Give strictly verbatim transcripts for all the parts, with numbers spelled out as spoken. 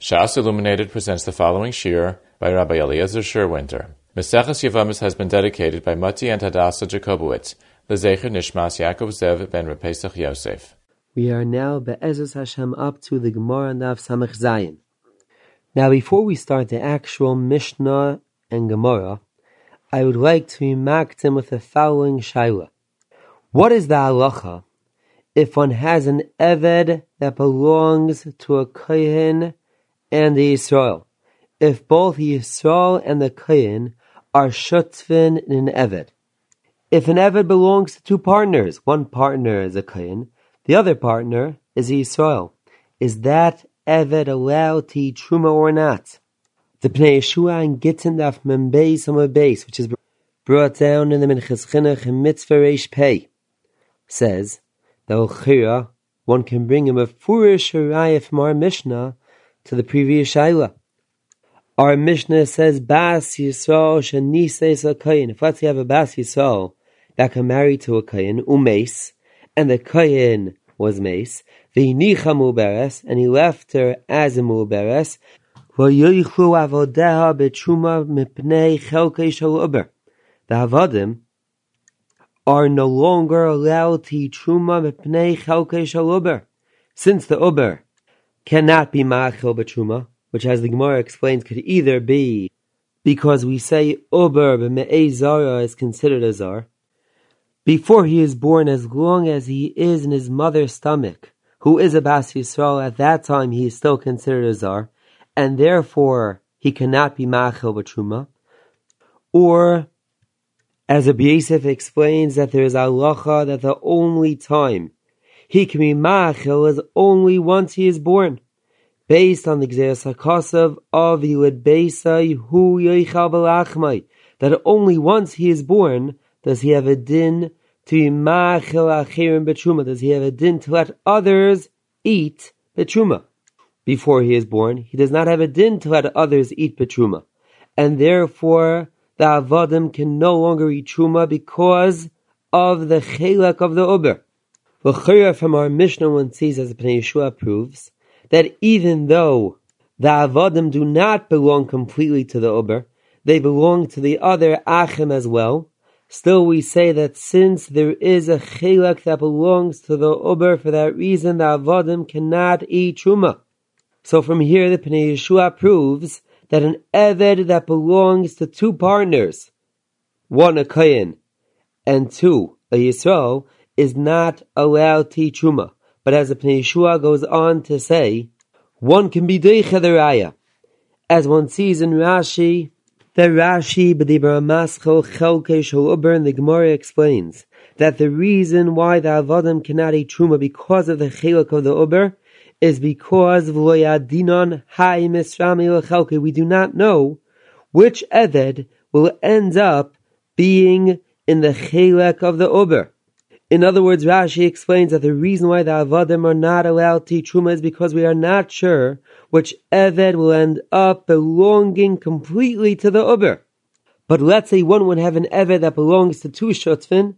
Shas Illuminated presents the following shir by Rabbi Eliezer Sherwinter. Meseches Yevamis has been dedicated by Mati and Hadassah Jacobowitz, Lezecher Nishmas Yaakov Zev ben Repesach Yosef. We are now Be'ezus Hashem up to the Gemara Daf Samech Zayin. Now, before we start the actual Mishnah and Gemara, I would like to be maktim with the following shaila. What is the halacha if one has an eved that belongs to a kohen and the Yisrael? If both the Yisrael and the kohen are shutvin in an eved. If an eved belongs to two partners, one partner is a kohen, the other partner is a Yisrael, is that eved allowed to eat truma or not? The Pnei Yeshua and Gittin Daf Membeis Amabeis, which is brought down in the Minchas Chinuch in Mitzvah Reish Pei, says that Ochira, one can bring him a furish raya from our Mishnah to the previous Shaila. Our Mishnah says, Bas Yisrael Shanises a Kohen. If let's say you have a Bas Yisrael that can marry to a Kohen, Umeis, and the Kohen was Meis, V'inicha Muberes, and he left her as a Muberes, V'yoichlu avodeha b'truma mipnei chelkei shel uber. The Havadim are no longer allowed to eat truma mipnei chelkei shel uber, since the uber cannot be ma'achel b'truma, which, as the Gemara explains, could either be because we say uber b'me'ei zara is considered a zar before he is born, as long as he is in his mother's stomach, who is a Bas Yisrael, at that time he is still considered a zar, and therefore he cannot be ma'achel b'truma. Or, as Rabbi Yosef explains, that there is halacha that the only time he can be ma'achel is only once he is born, based on the Gzeras HaKosav of Yilad Beisai Hu Yoichal B'lachmai, that only once he is born does he have a din to be ma'achel achirim b'truma, does he have a din to let others eat b'truma. Before he is born, he does not have a din to let others eat b'truma, and therefore the avodim can no longer eat truma because of the chelak of the uber. V'chira, from our Mishnah, one sees, as Pnei Yeshua proves, that even though the avodim do not belong completely to the uber, they belong to the other achim as well. Still, we say that since there is a chelak that belongs to the uber, for that reason the avodim cannot eat truma. So from here, the Pnei Yeshua proves that an eved that belongs to two partners, one a kohen and two a Yisrael, is not allowed to eat truma. But as the Pnei Yeshua goes on to say, one can be deicha the raya, as one sees in Rashi. The Rashi b'dibur maschel chelkei shel uber, and the Gemara explains that the reason why the avodim cannot eat truma because of the chelak of the uber is because v'loyadinon hai misrami lechelkei. We do not know which eved will end up being in the chelak of the uber. In other words, Rashi explains that the reason why the avodim are not allowed to eat truma is because we are not sure which eved will end up belonging completely to the uber. But let's say one would have an eved that belongs to two shutvin,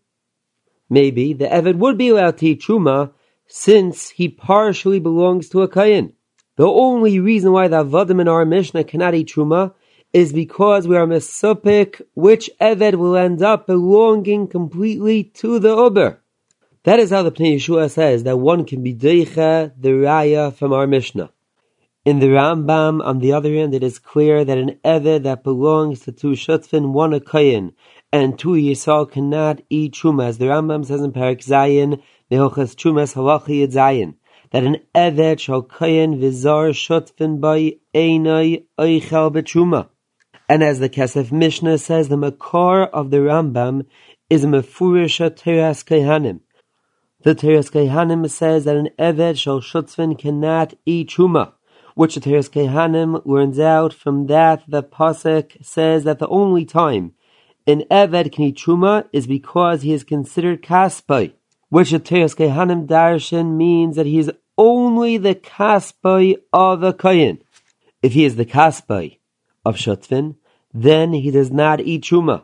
maybe the eved would be allowed to eat truma since he partially belongs to a kohen. The only reason why the avodim in our Mishnah cannot eat truma is because we are mesupik which eved will end up belonging completely to the uber. That is how the Pnei Yeshua says that one can be deicha the raya from our Mishnah. In the Rambam, on the other hand, it is clear that an eved that belongs to two shutvin, one a kohen, and two Yisrael cannot eat truma, as the Rambam says in Parak Zayin, Nehochas Trumas Halachi Yud Zayin, that an eved shall kohen v'zar shutvin by einai oichel b'truma. And as the Kesef Mishnah says, the makar of the Rambam is a mefurisha teras kehanim. The teras kehanim says that an eved shal shutvin cannot eat truma, which the teras kehanim learns out from that the pasuk says that the only time an eved can eat truma is because he is considered kaspai, which the teras kehanim darshan means that he is only the kaspai of a kohen. If he is the kaspai of shutvin, then he does not eat truma.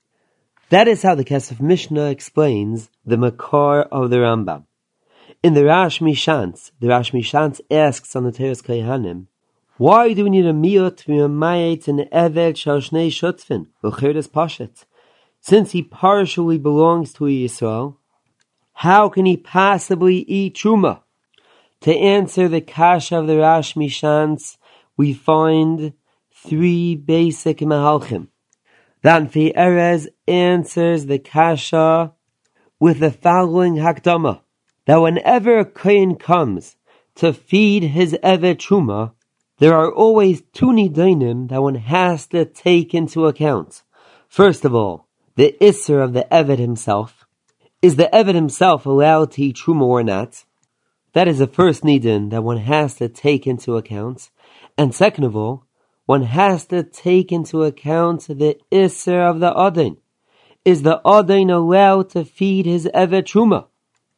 That is how the Kesef Mishnah explains the makar of the Rambam. In the Rash Mishantz, the Rash Mishantz asks on the Teres Kehanim, Why do we need a miyut to be mamayet in eved shal shnei shutfin? V'chirdas pashet. Since he partially belongs to Yisrael, how can he possibly eat truma? To answer the kasha of the Rashmi Shantz, we find three basic mahalchim. Ranfi Erez answers the kasha with the following hakdama, that whenever a kohen comes to feed his eved truma, there are always two nidanim that one has to take into account. First of all, the isser of the eved himself. Is the eved himself allowed to eat truma or not? That is the first nidin that one has to take into account. And second of all, one has to take into account the isser of the adin. Is the adin allowed to feed his eved truma?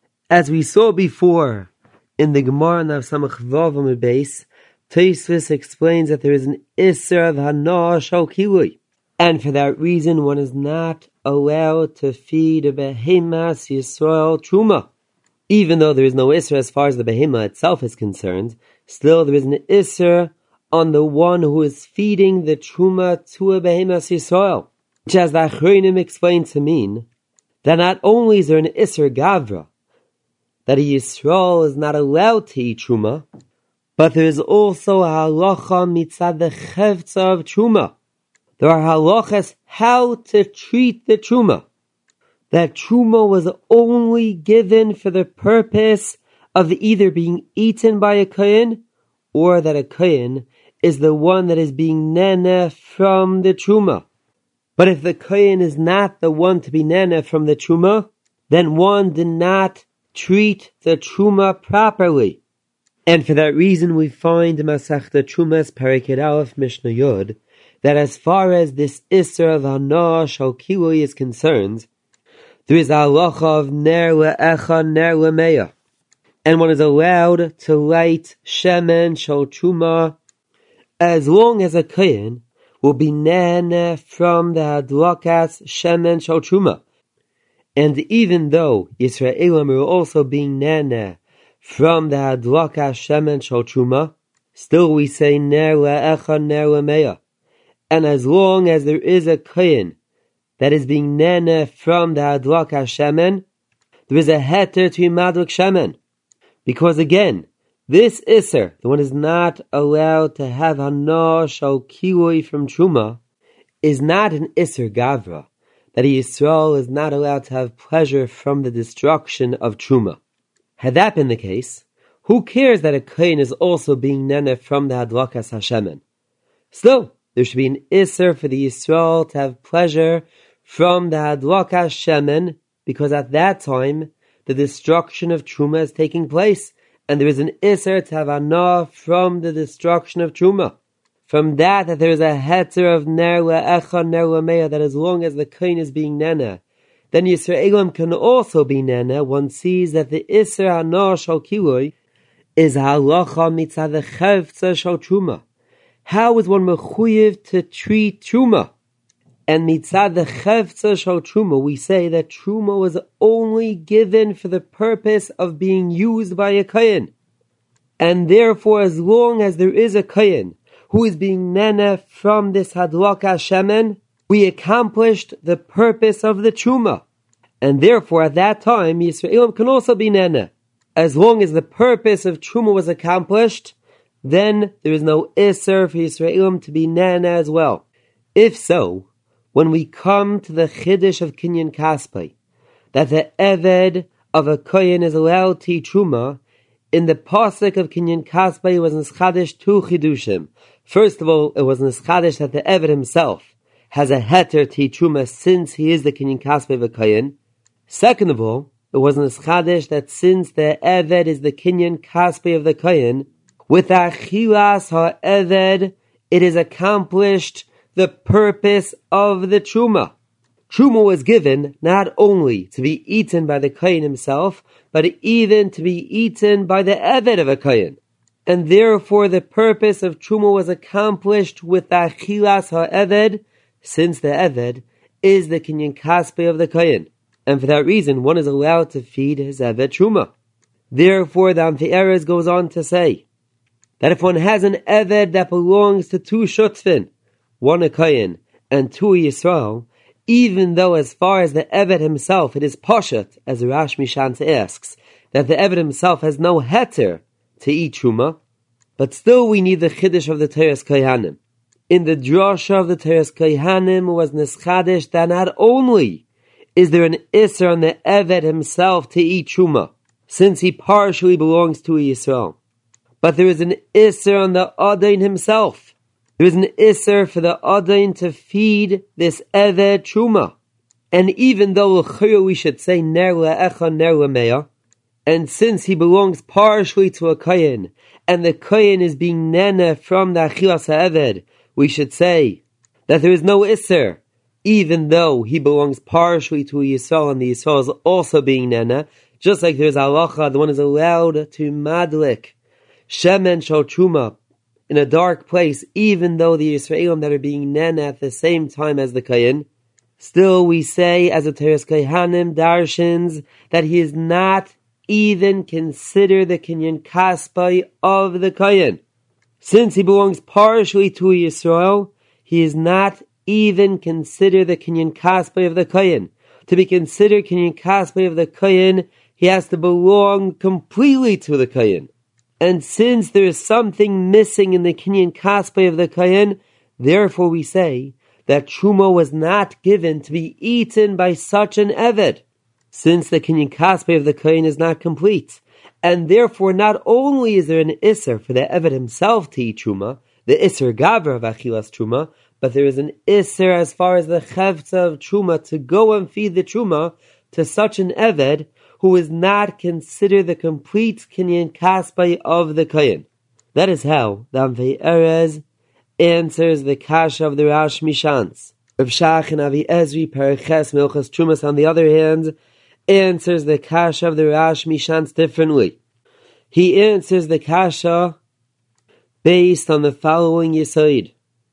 As we saw before in the Gemara Nav Samach Vav Amud Beis, Tosfos explains that there is an isser of hana shal kilui, and for that reason one is not allowed to feed a behemas Yisrael truma. Even though there is no isser as far as the behema itself is concerned, still there is an isser on the one who is feeding the truma to a behemas Yisrael, which as the Achronim explained to mean that not only is there an isser gavra, that a Yisrael is not allowed to eat truma, but there is also a halacha mitzad the chevtza of truma. There are halachas how to treat the truma. That truma was only given for the purpose of either being eaten by a kohen, or that a kohen is the one that is being nene from the truma. But if the kohen is not the one to be nene from the truma, then one did not treat the truma properly. And for that reason we find in Masechta Trumas Perek Aleph Mishnah Yod that as far as this isser of hana shal kilui is concerned, there is a halacha of ner le'echa ner le'meya, and one is allowed to light shemen shal truma as long as a kohen will be nene from the hadlakas shemen shal truma. And even though Yisraelim are also being nene from the hadlakas shemen shal truma, still we say ner le'echa ner le'meya. And as long as there is a kohen that is being nene from the hadlakas shemen, there is a heter to madlik shemen. Because again, this isser, the one is not allowed to have hana shal kilui from truma, is not an isser gavra, that a Yisrael is not allowed to have pleasure from the destruction of truma. Had that been the case, who cares that a kohen is also being nene from the hadlakas hashemen? Still, there should be an isser for the Yisrael to have pleasure from the hadlakas shemen, because at that time the destruction of truma is taking place, and there is an isser to have hana from the destruction of truma. From that, that there is a heter of ner le'echa ner le'meya, that as long as the kohen is being nene, then Yisraelim can also be nene. One sees that the isser hana shal kilui is halacha mitzad the chevtza shal truma. How is one mechuyev to treat truma? And mitzad the chevtza shal truma, we say that truma was only given for the purpose of being used by a kohen. And therefore, as long as there is a kohen who is being nene from this hadlakas shemen, we accomplished the purpose of the truma. And therefore, at that time, Yisraelim can also be nene. As long as the purpose of truma was accomplished, then there is no isser for Yisraelim to be nene as well. If so, when we come to the chiddush of kinyan kaspai, that the eved of a kohen is allowed to eat truma, in the pasuk of kinyan kaspai it was nischadish two chidushim. First of all, it was nischadish that the eved himself has a heter to eat truma since he is the kinyan kaspai of a kohen. Second of all, it was nischadish that since the eved is the kinyan kaspai of the kohen, with achilas ha-eved, it is accomplished the purpose of the truma. Truma was given not only to be eaten by the kohen himself, but even to be eaten by the eved of a kohen. And therefore the purpose of truma was accomplished with achilas ha-eved, since the eved is the kinyan kaspai of the kohen. And for that reason, one is allowed to feed his eved truma. Therefore, the Amti Erez goes on to say that if one has an Eved that belongs to two Shutzvin, one a Kohen and two a Yisrael, even though as far as the Eved himself it is Poshet, as the Rash Mishans asks, that the Eved himself has no heter to eat Truma, but still we need the Chiddush of the Teres Kohanim. In the drasha of the Teres Kohanim was Neschadesh that not only is there an Isser on the Eved himself to eat Truma, since he partially belongs to a Yisrael, but there is an Isser on the Adain himself. There is an Isser for the Adain to feed this Eved Truma. And even though we should say Ner Le'echa Ner Le'meya, and since he belongs partially to a Kohen, and the Kohen is being nene from the Achilas HaEved, we should say that there is no Isser, even though he belongs partially to a Yisrael, and the Yisrael is also being nene, just like there is halacha, the one is allowed to madlik shemen shel truma in a dark place, even though the Yisraelim that are being nene at the same time as the Kohen. Still, we say, as a Teres Kohanim darshins, that he is not even considered the Kinyan Kaspai of the Kohen. Since he belongs partially to a Yisrael, he is not even considered the Kinyan Kaspai of the Kohen. To be considered Kinyan Kaspai of the Kohen, he has to belong completely to the Kohen. And since there is something missing in the Kinyan Kaspai of the Kohen, therefore we say that Truma was not given to be eaten by such an Eved, since the Kinyan Kaspai of the Kohen is not complete. And therefore not only is there an Isser for the Eved himself to eat Truma, the Isser Gavra of Achilas Truma, but there is an Isser as far as the Chevtza of Truma to go and feed the Truma to such an Eved who is not considered the complete Kinyan Kaspai of the Kohen. That is how the Amvei Erez answers the Kasha of the Rash Mishans. Rav Shach and Avi Ezri Periches Milchas Trumas, on the other hand, answers the Kasha of the Rash Mishans differently. He answers the Kasha based on the following Yesod,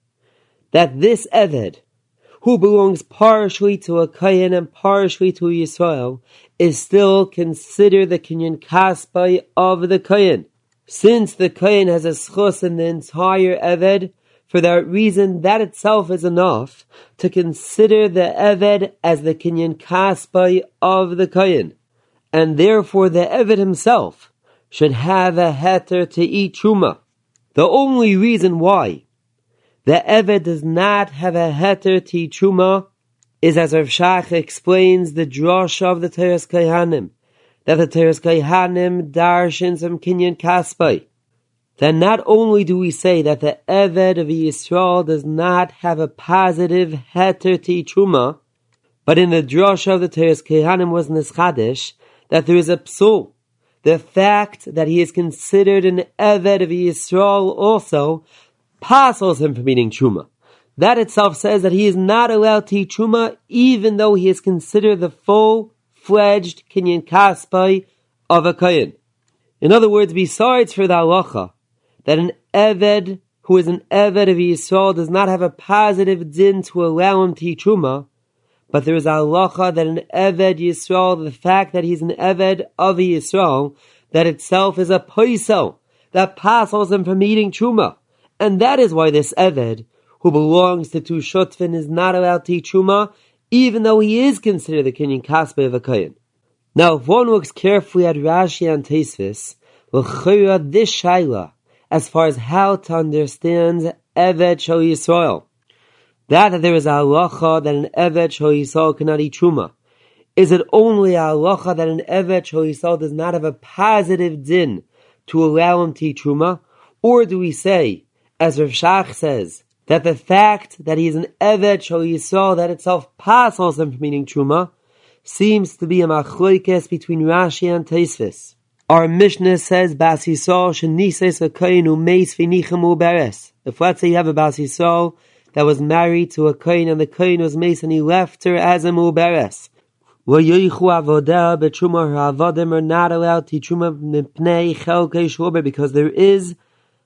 that this Eved, who belongs partially to a Kohen and partially to a Yisrael, is still considered the Kinyan Kaspai of the Kohen. Since the Kohen has a schus in the entire Eved, for that reason, that itself is enough to consider the Eved as the Kinyan Kaspai of the Kohen. And therefore the Eved himself should have a heter to eat Truma. The only reason why the Eved does not have a heter to eat Truma is, as Rav Shach explains, the drasha of the Teres Kohanim, that the Teres Kohanim darshins from Kinyan Kaspai. Then not only do we say that the Eved of Yisrael does not have a positive heter to eat Truma, but in the drasha of the Teres Kohanim was Neschadesh, that there is a psul. The fact that he is considered an Eved of Yisrael also passes him from eating Truma. That itself says that he is not allowed to eat Truma, even though he is considered the full-fledged Kinyan Kaspai of a Kohen. In other words, besides for the halacha, that an Eved who is an Eved of Yisrael does not have a positive din to allow him to eat Truma, but there is a halacha that an Eved Yisrael, the fact that he's an Eved of Yisrael, that itself is a poisel, that passes him from eating Truma. And that is why this Eved, who belongs to two Shutvin, is not allowed to eat Truma, even though he is considered the Kinyan Kaspai of a Kohen. Now, if one looks carefully at Rashi and Tosfos, l'chayra this shaila, as far as how to understand Eved Shel Yisrael, that, that there is a halacha that an Eved Shel Yisrael cannot eat Truma. Is it only a halacha that an Eved Shel Yisrael does not have a positive din to allow him to eat Truma? Or do we say, as Rav Shach says, that the fact that he is an Eved Shel Yisrael, that itself passes him from eating Truma, seems to be a machlokes between Rashi and Tosfos? Our Mishnah says, Bas Yisrael shenises hakohen umeis v'nichem uberes. If let's say you have a Bas Yisrael that was married to a kohen and the kohen was meis and he left her as a muberes, lo yoichu avodah betruma, her avodim are not allowed to truma mipnei chelkei shlober, because there is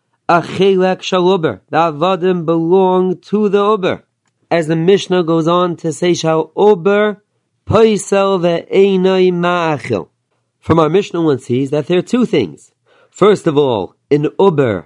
a chelek shalober. The avodim belong to the uber. As the Mishnah goes on to say, shal uber poisel ve'einoi ma'achil. From our Mishnah one sees that there are two things. First of all, an uber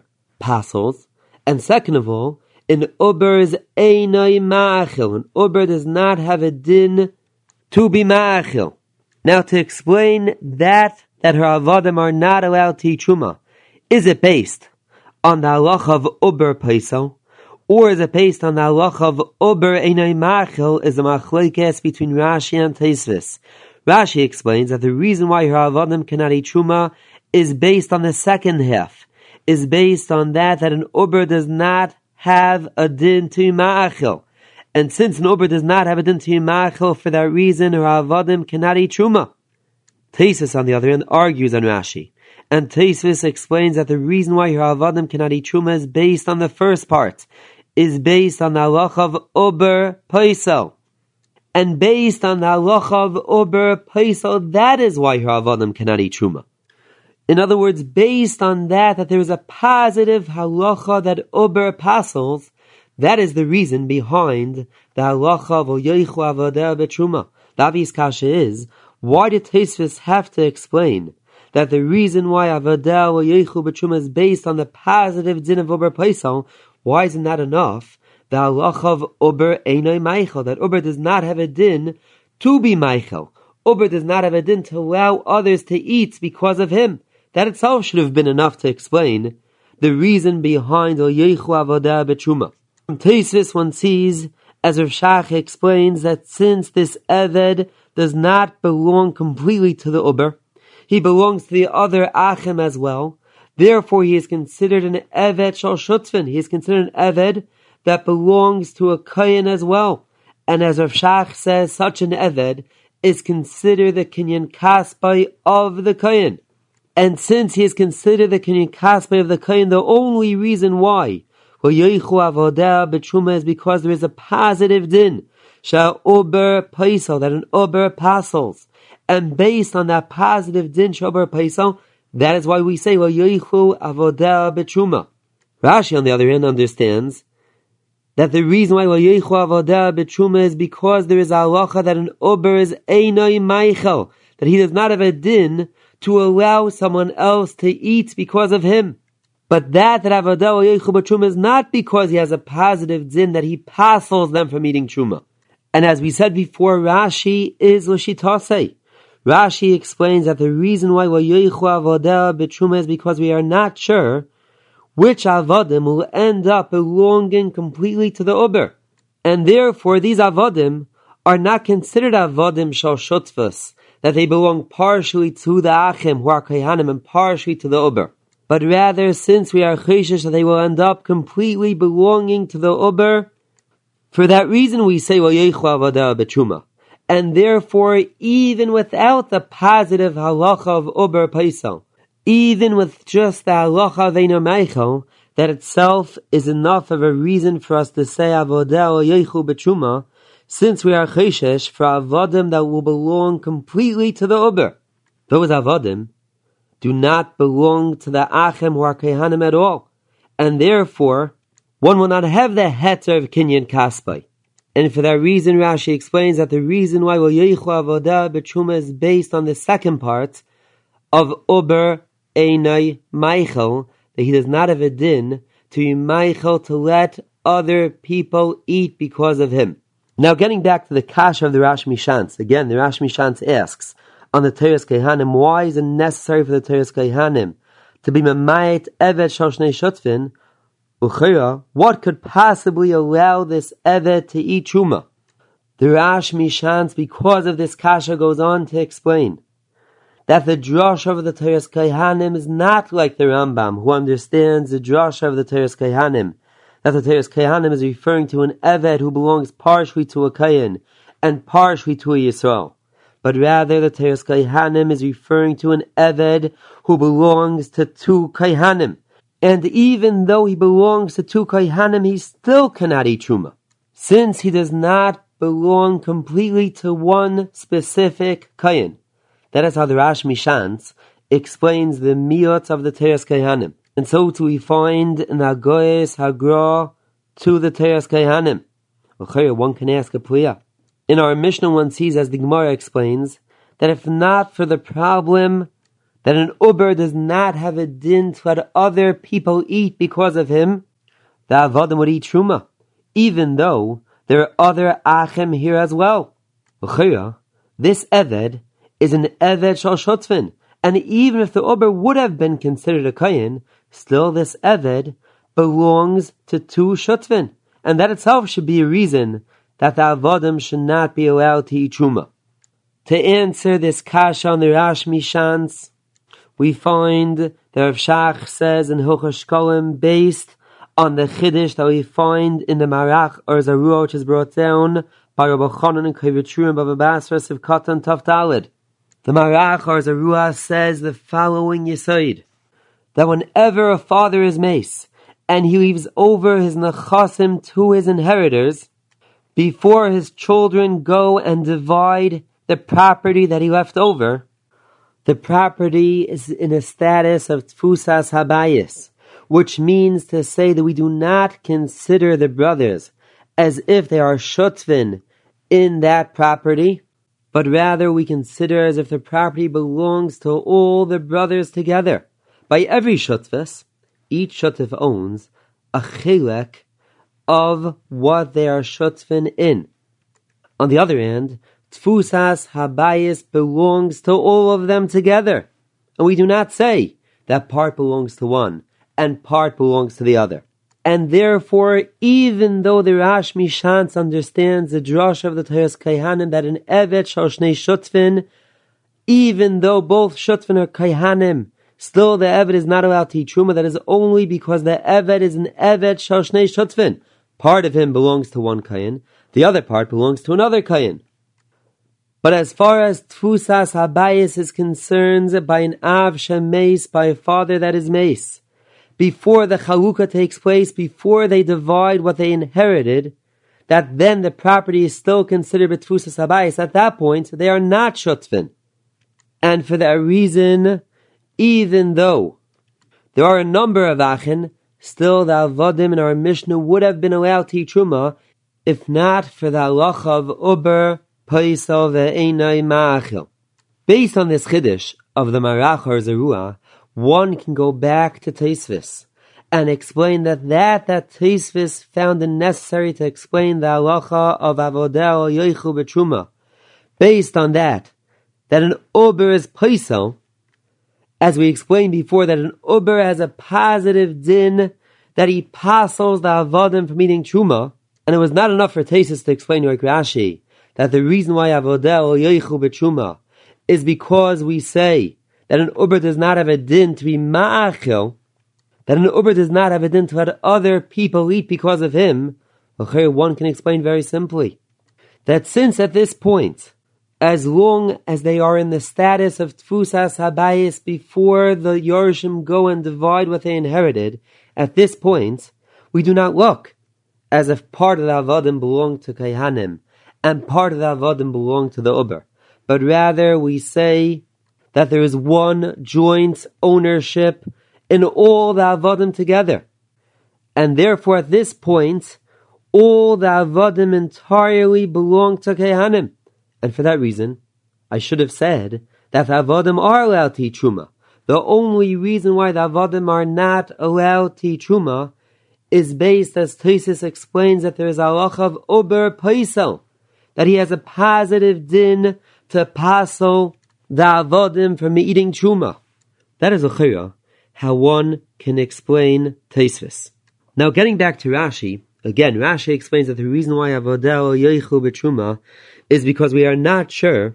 pasels, and second of all, an uber is einay ma'achil. An uber does not have a din to be ma'achil. Now, to explain that that her avodim are not allowed to eat truma, is it based on the halacha of uber paisel, or is it based on the halacha of uber einay ma'achil? Is a machlokes between Rashi and Tosfos. Rashi explains that the reason why her avodim cannot eat truma is based on the second half, is based on that that an uber does not have a din to ma'achil. And since an uber does not have a din to ma'achil, for that reason her avodim cannot eat truma. Tosfos, on the other hand, argues on Rashi. And Tosfos explains that the reason why her avodim cannot eat truma is based on the first part, is based on the halacha of uber paisel. And based on the halacha of uber paisel, that is why her avodim cannot eat truma. In other words, based on that, that there is a positive halacha that uber pasels, that is the reason behind the halacha of oyechu avodah b'truma. The obvious kasha is, why did Tosfos have to explain that the reason why avodah oyechu b'truma is based on the positive din of uber paisel? Why isn't that enough? The halacha of uber einay meichel, that uber does not have a din to be meichel. Uber does not have a din to allow others to eat because of him. That itself should have been enough to explain the reason behind oyechu avodah b'truma. From Tosfos one sees, as Rav Shach explains, that since this eved does not belong completely to the uber, he belongs to the other achim as well. Therefore, he is considered an eved shal shutzvin. He is considered an eved that belongs to a kohen as well. And as Rav Shach says, such an eved is considered the kinyan kaspai of the kohen. And since he is considered the kinyan kaspai of the kohen, the only reason why oyechu avodah b'truma is because there is a positive din, shall uber paisel, that an uber pasels. And based on that positive din, shall uber paisel, that is why we say oyechu avodah b'truma. Rashi, on the other hand, understands that the reason why oyechu avodah b'truma is because there is a halacha that an uber is einay meichel, that he does not have a din to allow someone else to eat because of him. But that that avodah oyechu b'truma is not because he has a positive din that he pasels them from eating truma. And as we said before, Rashi is l'shitase. Rashi explains that the reason why oyechu avodah b'truma is because we are not sure which avodim will end up belonging completely to the uber. And therefore these avodim are not considered avodim shal shutvus, that they belong partially to the achim who are kohanim and partially to the uber. But rather, since we are choshesh that they will end up completely belonging to the uber, for that reason we say oyechu avodah b'truma. And therefore, even without the positive halacha of uber paisel, even with just the halacha of einay meichel, that itself is enough of a reason for us to say avodah oyechu b'truma, since we are choshesh for avodim that will belong completely to the uber. Those avodim do not belong to the achim who are kohanim at all, and therefore one will not have the heter of kinyan kaspai. And for that reason, Rashi explains that the reason why oyechu avodah b'truma is based on the second part of uber einay meichel, that he does not have a din to be meichel to let other people eat because of him. Now, getting back to the kasha of the Rosh Mishantz, again, the Rosh Mishantz asks on the Teres Kehanim, why is it necessary for the Teres Kehanim to be memayit eved shal shnei shutvin? Uchera, what could possibly allow this eved to eat truma? The Rosh Mishantz, because of this kasha, goes on to explain that the drasha of the Teres Kehanim is not like the Rambam, who understands the drasha of the Teres Kehanim, that the Teres Kehanim is referring to an eved who belongs partially to a kohen and partially to a Yisrael. But rather, the Teres Kehanim is referring to an eved who belongs to two kohanim. And even though he belongs to two kohanim, he still cannot eat truma, since he does not belong completely to one specific kohen. That is how the Rosh Mishantz explains the miyot of the Teres Kehanim. And so too we find in the Hagoyes Hagra to the Teres Kehanim. One can ask a pliya. In our Mishnah one sees, as the Gemara explains, that if not for the problem that an uber does not have a din to let other people eat because of him, the avodim would eat truma, even though there are other achim here as well. This eved is an eved shal shutvin, and even if the uber would have been considered a kayin, still this eved belongs to two shutvin, and that itself should be a reason that the avodim should not be allowed to eat truma. To answer this kasha on the Rash Mishans, we find that Rav Shach says in Hilchos Shkolim, based on the Chiddush that we find in the Marach or Zarua, which is brought down by Rabbi Chanan and Kavitru and Bava Basra Sivkatan Tav Daled. The Marach or Zarua says the following Yesod, that whenever a father is mace and he leaves over his nechasim to his inheritors, before his children go and divide the property that he left over, the property is in a status of tfusas habayis, which means to say that we do not consider the brothers as if they are shutvin in that property, but rather we consider as if the property belongs to all the brothers together. By every shutvus, each shutv owns a chilek of what they are shutvin in. On the other hand, tfusas habayis belongs to all of them together, and we do not say that part belongs to one and part belongs to the other. And therefore, even though the Rash Mishans understands the drush of the Teres Kaihanim that an evet shal shnei shutvin, even though both shutvin are Kaihanim, still the evet is not allowed to eat truma. That is only because the evet is an evet shal shnei shutvin. Part of him belongs to one kayin, the other part belongs to another kayin. But as far as tfusas habayis is concerned, by an av shemeis, by a father that is mace, before the chalukah takes place, before they divide what they inherited, that then the property is still considered tfusas habayis. At that point, they are not shutvin. And for that reason, even though there are a number of achin, still the avodim in our Mishnah would have been allowed to eat truma, if not for the halacha of uber paisal ve'einai ma'achil. Based on this chiddush of the Marach or Zarua, one can go back to Tosfos and explain that that that Tosfos found it necessary to explain the halacha of avodah or yoichu b'truma. Based on that, that an uber is paisal, as we explained before, that an uber has a positive din that he passes the avodim from eating truma, and it was not enough for Tosfos to explain like Rashi that the reason why avodah or yoichu b'truma is because we say that an uber does not have a din to be ma'achil, that an uber does not have a din to let other people eat because of him. One can explain very simply that since at this point, as long as they are in the status of tfusas habayis before the Yorshim go and divide what they inherited, at this point, we do not look as if part of the avodim belonged to Kaihanim and part of the avodim belonged to the uber, but rather we say that there is one joint ownership in all the avodim together. And therefore at this point, all the avodim entirely belong to Kaihanim. And for that reason, I should have said that the avodim are allowed to eat truma. The only reason why the avodim are not allowed to eat truma is based, as Tosfos explains, that there is a halacha of uber paisel, that he has a positive din to pasel the avodim from eating truma. That is a chira, how one can explain Tosfos. Now getting back to Rashi, again, Rashi explains that the reason why avodah yoichu b'truma is because we are not sure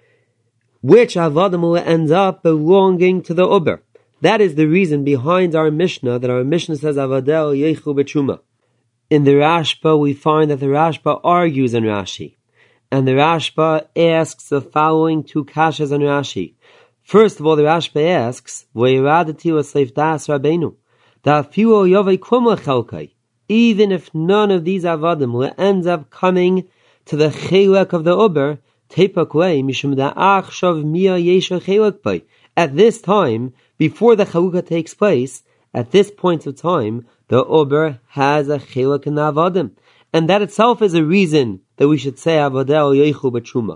which avodim will end up belonging to the uber. That is the reason behind our Mishnah, that our Mishnah says avodah yoichu b'truma. In the Rashba, we find that the Rashba argues on Rashi. And the Rashba asks the following two kashas on Rashi. First of all, the Rashba asks, "V'yiradati v'seif das Rabbeinu, da'afiu yovei klum lechelkai." Even if none of these avodim will end up coming to the chelek of the uber, tepakwei mishum da'ach shav mia yesha chelek by. At this time, before the chalukah takes place, at this point of time, the uber has a chelek in the avodim. And that itself is a reason that we should say avodah yoichu b'truma.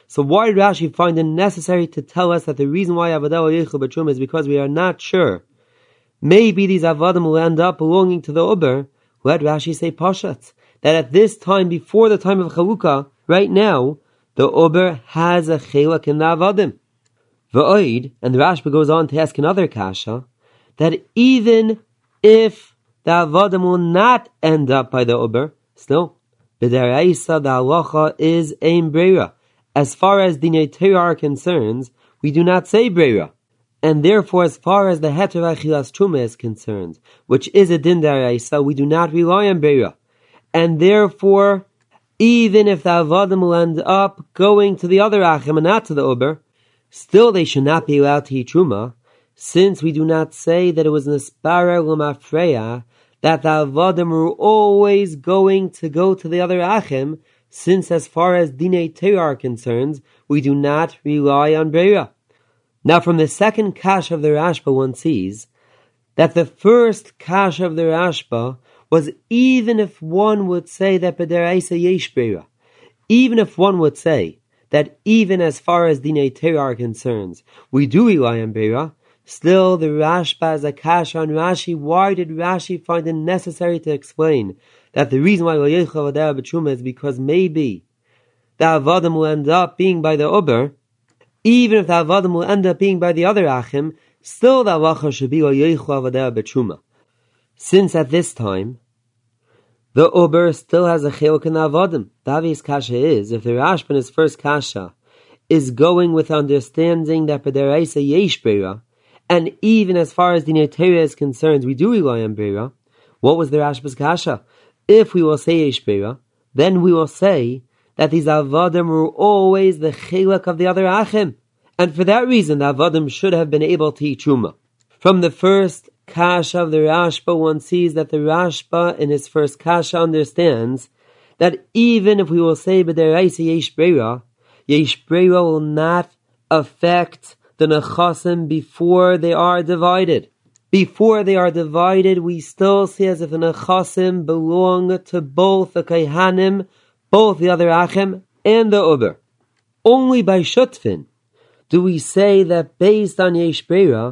So why did Rashi find it necessary to tell us that the reason why Avodah Yechel B'Truma is because we are not sure? Maybe these Avodim will end up belonging to the Uber. Let Rashi say Pashat, that at this time, before the time of Chalukah, right now, the Uber has a Chelak in the Avodim. V'oid, and the Rashba goes on to ask another kasha, that even if the Avodim will not end up by the Uber, still, B'deraisa, the halacha is ein breira. As far as Dinei Torah are concerned, we do not say breira. And therefore, as far as the heter achilas truma is concerned, which is a din deraisa, we do not rely on breira. And therefore, even if the avodim will end up going to the other achim and not to the uber, still they should not be allowed to eat truma, since we do not say that it was nespara l'mafreya, that the avodim were always going to go to the other achim, since as far as Dinei Torah are concerned, we do not rely on breira. Now from the second kasha of the Rashba one sees that the first kasha of the Rashba was even if one would say that b'deraisa yesh breira, even if one would say that even as far as Dinei Torah are concerned, we do rely on breira, still the Rashba is a kasha on Rashi. Why did Rashi find it necessary to explain that the reason why lo yechel Avodah B'Truma is because maybe the avodim will end up being by the uber? Even if the avodim will end up being by the other achim, still the halacha should be lo yechel Avodah B'Truma. Since at this time, the uber still has a chiluk in the avodim. The obvious kasha is, if the Rashba in his first kasha is going with understanding that b'deraisa yesh breira, and even as far as Dinei Torah is concerned, we do rely on breira, what was the Rashba's kasha? If we will say yesh breira, then we will say that these avodim were always the chilak of the other achim, and for that reason the avodim should have been able to eat truma. From the first kasha of the Rashba, one sees that the Rashba in his first kasha understands that even if we will say b'deraisa yesh breira, yesh breira will not affect the nechasim before they are divided. Before they are divided, we still see as if the nechasim belong to both the kaihanim, both the other achim, and the uber. Only by shutfin do we say that based on yesh breira,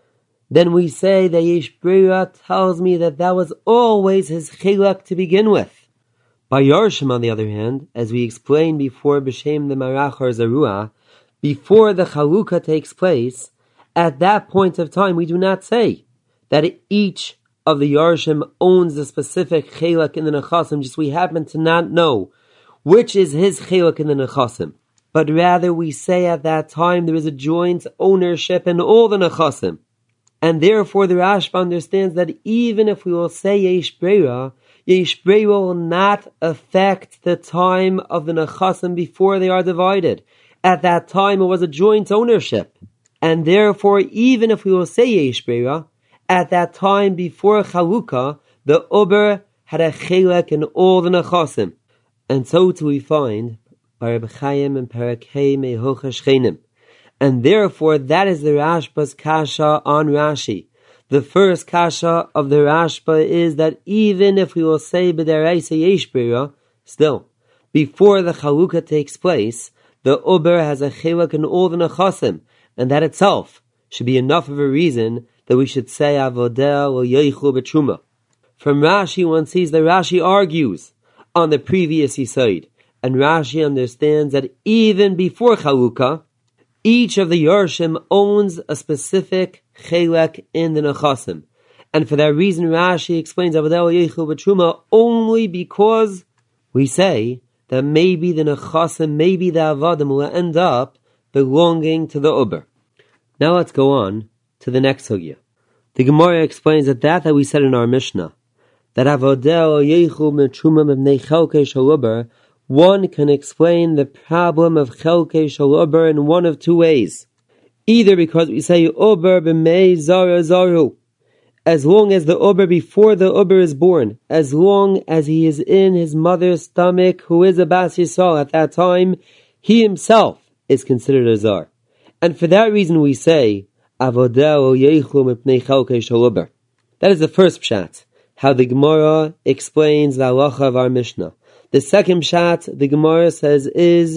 then we say that yesh breira tells me that that was always his chilak to begin with. By Yarshim, on the other hand, as we explained before b'shem the Marach or Zarua, before the Chalukah takes place, at that point of time we do not say that each of the Yarshim owns the specific chilak in the nechasim, just we happen to not know which is his chilak in the nechasim. But rather we say at that time there is a joint ownership in all the nechasim. And therefore the Rashba understands that even if we will say yesh breira, yesh breira will not affect the time of the nechasim before they are divided. At that time it was a joint ownership. And therefore even if we will say yesh breira, at that time before Chalukah, the uber had a chelek in all the nechasim. And so too we find by Reb Chaim and Parakei Mehocha Shchenim. And therefore, that is the Rashba's kasha on Rashi. The first kasha of the Rashba is that even if we will say b'deraisa yesh breira, still, before the Chalukah takes place, the uber has a chiluk in all the nechasim, and that itself should be enough of a reason that we should say avodah lo yechlu b'truma. From Rashi, one sees that Rashi argues on the previous yisod, and Rashi understands that even before Chalukah, each of the Yarshim owns a specific chelek in the nechasim. And for that reason, Rashi explains Avodah lo yechlu b'truma only because we say that maybe the nechasim, maybe the avodim will end up belonging to the uber. Now let's go on to the next sugya. The Gemara explains that that that we said in our Mishnah, that Avodah lo yechlu b'truma b'nei chelkei shel uber, one can explain the problem of chelkei shel uber in one of two ways. Either because we say uber b'mei zara zaru, as long as the uber before the uber is born, as long as he is in his mother's stomach, who is a bas yisrael at that time, he himself is considered a zar. And for that reason we say avodah lo yechlu mipnei chelkei shel uber. That is the first pshat, how the Gemara explains the halacha of our Mishnah. The second pshat the Gemara says is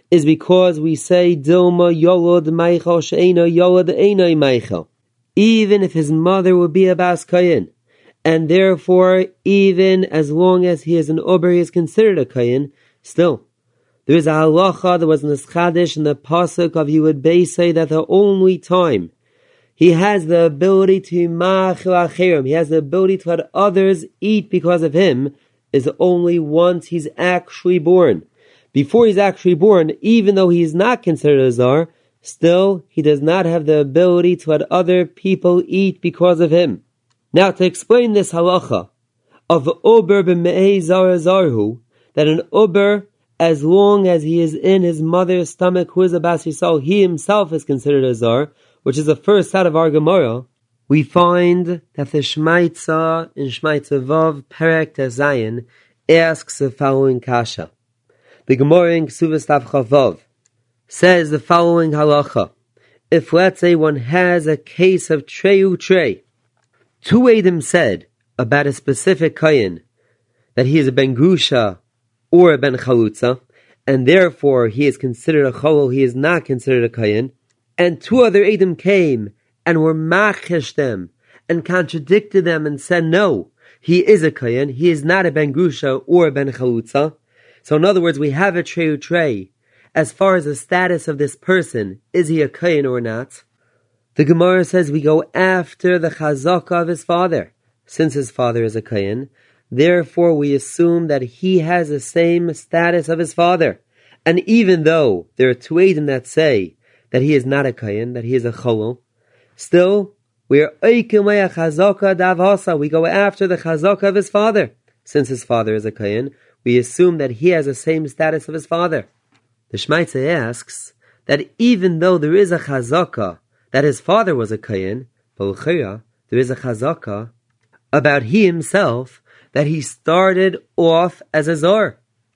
is because we say Dilma Yolod Meichel She'ena Yolod Einai Meichel. Even if his mother would be a Bas Kayin, and therefore, even as long as he is an Uber, he is considered a Kayin, still. There is a halacha that was in the Schadish in the Pasuk of Yud Beisei that the only time he has the ability to ma'achil acherim, he has the ability to let others eat because of him, is only once he's actually born. Before he's actually born, even though he is not considered a Zar, still he does not have the ability to let other people eat because of him. Now to explain this halacha of Uber b'me'ei Zar Zarhu, that an Uber, as long as he is in his mother's stomach, who is a Bas Yisrael, he himself is considered a Zar, which is the first out of our Gemara. We find that the Shmaitza in Shmaitza Vav Perek Tezayin asks the following kasha. The Gemara in Ksuvas Tav Chavav says the following halacha: if, let's say, one has a case of treu trei, two Eidim said about a specific kayin that he is a ben grusha or a ben chalutza, and therefore he is considered a cholol, he is not considered a kayin, and two other Eidim came and were machish them and contradicted them and said, no, he is a kayin, he is not a ben grusha or a ben chalutza. So in other words, we have a treu trei. As far as the status of this person, is he a kayin or not? The Gemara says we go after the chazaka of his father. Since his father is a kayin, therefore we assume that he has the same status of his father. And even though there are two Eidim that say that he is not a kayin, that he is a cholol, still we are oikimei chazaka davasa. We go after the chazaka of his father. Since his father is a kayin, we assume that he has the same status of his father. The Shmaitza asks that even though there is a chazaka that his father was a kayin, but there is a chazaka about he himself that he started off as a zar.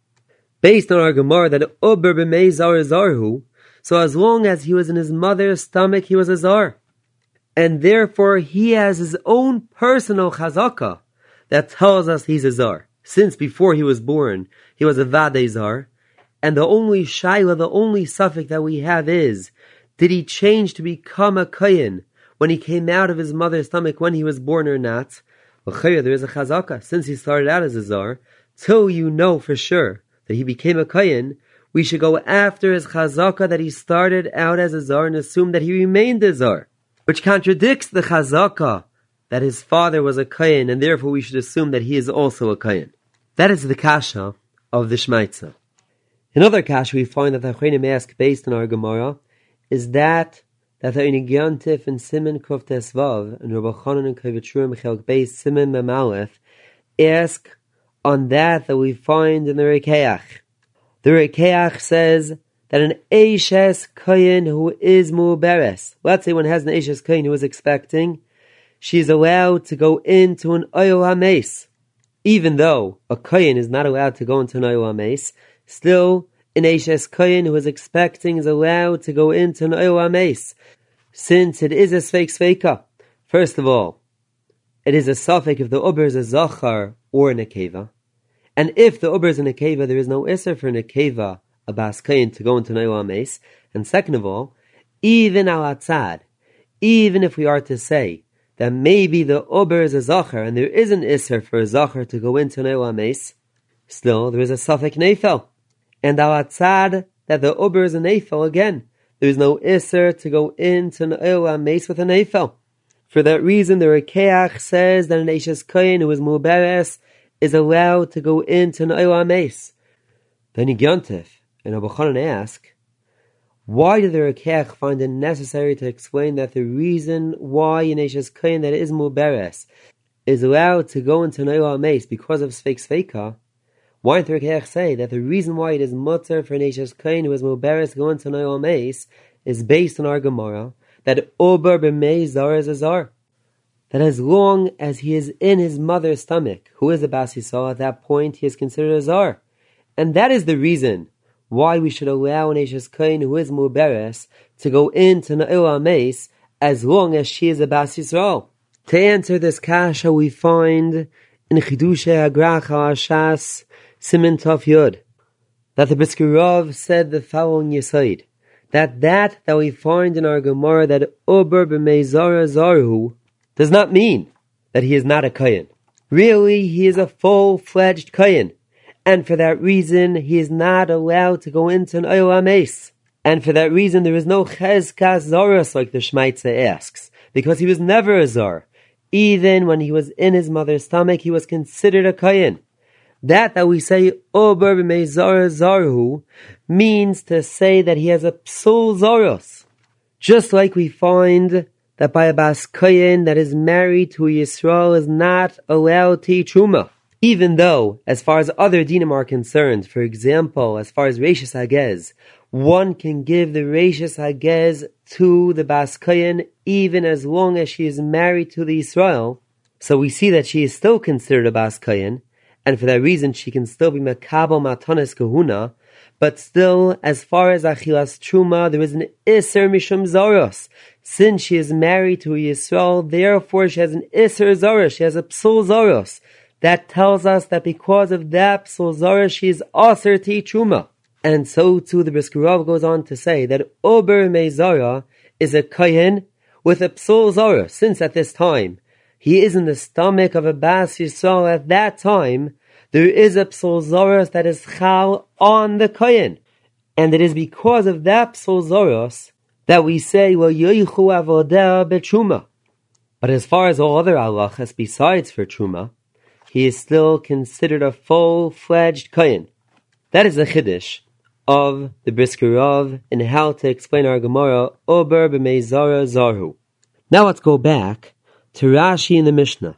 Based on our Gemara that Uber b'mei zar zarhu, so as long as he was in his mother's stomach, he was a zar. And therefore he has his own personal chazaka that tells us he's a zar. Since before he was born, he was a vadei zar, and the only shaila, the only suffix that we have is, did he change to become a kayin when he came out of his mother's stomach when he was born or not? Well, there is a chazaka. Since he started out as a zar, till you know for sure that he became a kayin, we should go after his chazaka that he started out as a zar and assume that he remained a zar, which contradicts the chazaka that his father was a kayin, and therefore we should assume that he is also a kayin. That is the kasha of the Shmaitza. Another kasha we find that the Achronim ask based on our Gemara is that that the Inigyantif and Simen Kuf Tesvav and Rabbi Chanan and Kavitruim Chelk Beis Simen Memalef ask on that that we find in the Rekeach. The Rekeach says that an Eishes Kayin who is Mu'beres, let's say one has an Eishes Kayin who is expecting, she is allowed to go into an Oyel HaMeis. Even though a Kayin is not allowed to go into an Oyel HaMeis, still an Eishes Kayin who is expecting is allowed to go into an Oyel HaMeis, since it is a Sveik Sveika. First of all, it is a suffix if the Uber is a Zachar or a Nekeva. And if the Uber is a Nekeva, there is no Isser for Nekeva, a Bas Kayin, to go into an Oyel HaMeis. And second of all, even al Atzad, even if we are to say that maybe the Uber is a Zachar and there is an Isser for a Zachar to go into an Oyel HaMeis, still there is a suffix Neifel. And al Atzad, that the Uber is a Neifel, again, there is no Isser to go into an Oyel HaMeis with a Neifel. For that reason, the Rekeach says that an Eishes Kayin who is Mu'beres is allowed to go into an Oyel HaMeis. Then Yontif and Rabbi Chanan ask, why did the Rekeach find it necessary to explain that the reason why an Eishes Kayin that is Mu'beres is allowed to go into an Oyel HaMeis because of Sveik Sveika? Why did the Rekeach say that the reason why it is mutter for an Eishes Kayin who is Mu'beres to go into an Oyel HaMeis is based on our Gemara that Uber b'mei zar is a zar? That as long as he is in his mother's stomach, who is a Bas Yisrael, at that point he is considered a zar. And that is the reason why we should allow an Eishes Kayin who is Mu'beres to go into an Oyel HaMeis as long as she is a Bas Yisrael. To answer this kasha we find in Chidushay Agrach HaShas Simen Tov Yud. that the Brisker Rav said the following Yesod, that that that we find in our Gemara, that Ober b'mei zara zarhu, does not mean that he is not a Kohen. Really, he is a full-fledged Kohen, and for that reason, he is not allowed to go into an Oyel HaMeis. And for that reason, there is no Chezkas Zaros, like the Shmaitza asks, because he was never a Zar. Even when he was in his mother's stomach, he was considered a Kohen. That that we say, Ober b'mei zara zarhu, means to say that he has a psul zaros. Just like we find that by a bas kohen that is married to a Yisrael is not allowed to eat truma. Even though, as far as other dinim are concerned, for example, as far as Reishis Hagez, one can give the Reishis Hagez to the bas kohen even as long as she is married to the Yisrael. So we see that she is still considered a bas kohen, and for that reason she can still be Mekabel Matanis Kahuna, but still, as far as Achilas Truma, there is an Isser Mishum Zaros. Since she is married to a Yisrael, therefore she has an Isser Zaros, she has a Psul Zaros. That tells us that because of that Psul Zaros, she is Aser Ti Truma. And so too the Brisker Rav goes on to say that Ober b'mei zara is a Kohen with a Psul Zaros, since at this time he is in the stomach of a Bas Yisrael. At that time, there is a Psul Zaros that is Chal on the Kohen. And it is because of that Psul Zaros that we say, well, Yoichu Avodah B'Truma. But as far as all other halachas besides for Truma, he is still considered a full-fledged Kohen. That is the Chiddush of the Brisker Rav in how to explain our Gemara, Ober b'mei zara zarhu. Now let's go back to Rashi in the Mishnah.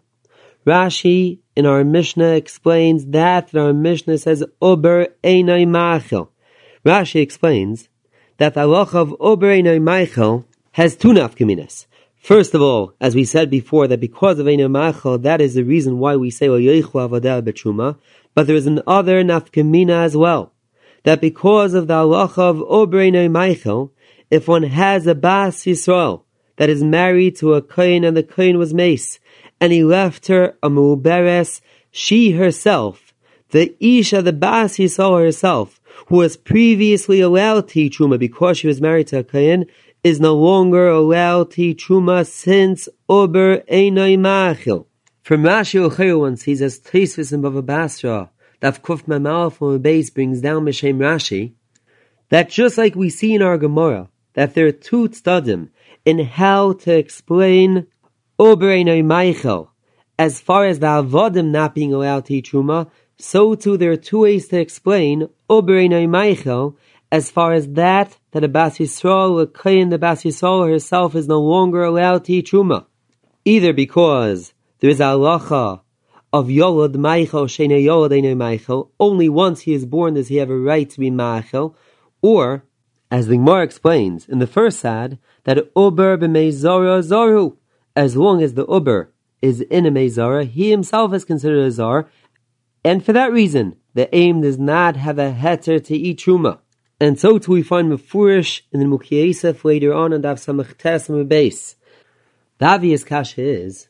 Rashi in our Mishnah explains that, that our Mishnah says, Ober einay ma'achel. Rashi explains that the halacha of Ober einay ma'achel has two nafkaminas. First of all, as we said before, that because of einay ma'achel, that is the reason why we say, Yoichu avodah b'truma, but there is another nafkamina as well. That because of the halacha of Ober einay ma'achel, if one has a Bas Yisrael that is married to a Kohen and the Kohen was mace, and he left her a Mu'beres, she herself, the Isha, the Bas Yisrael herself, who was previously allowed to eat Truma because she was married to a Kohen, is no longer allowed to eat Truma since Ober einay ma'achel. From Rashi Ochayu one sees as Tosfos in Bava Basra, Daf Kuf Memal from a base brings down Meshem Rashi, that just like we see in our Gemara, that there are two tzadim in how to explain Ober einay ma'achel, as far as the avodim not being allowed to eat truma, so too there are two ways to explain Ober einay ma'achel, as far as that that a Bas Yisrael, a Kohen, the Bas Yisrael herself is no longer allowed to eat truma, either because there is a halacha of Yolad Ma'achel Sheina Yolad Einay Ma'achel, only once he is born does he have a right to be Ma'achel, or, as the Gemara explains in the first sad, that Ober b'mei zara zarhu, as long as the Uber is in a Meizara, he himself is considered a Zar, and for that reason, the aim does not have a heter to eat Truma. And so too we find Mefurish in the Mukhi Yosef later on in Daf Samach Tes and Beis. The obvious kasha is,